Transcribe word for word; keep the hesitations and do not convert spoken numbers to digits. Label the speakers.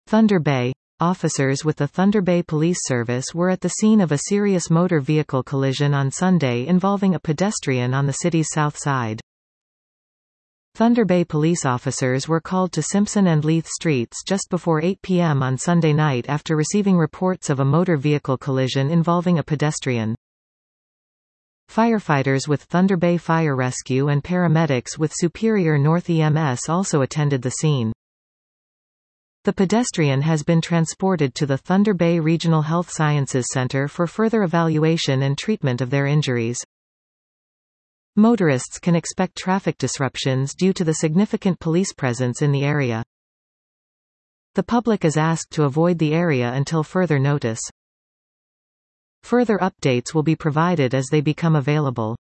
Speaker 1: Thunder Bay. Officers with the Thunder Bay Police Service were at the scene of a serious motor vehicle collision on Sunday involving a pedestrian on the city's south side. Thunder Bay police officers were called to Simpson and Leith Streets just before eight p m on Sunday night after receiving reports of a motor vehicle collision involving a pedestrian. Firefighters with Thunder Bay Fire Rescue and paramedics with Superior North E M S also attended the scene. The pedestrian has been transported to the Thunder Bay Regional Health Sciences Center for further evaluation and treatment of their injuries. Motorists can expect traffic disruptions due to the significant police presence in the area. The public is asked to avoid the area until further notice. Further updates will be provided as they become available.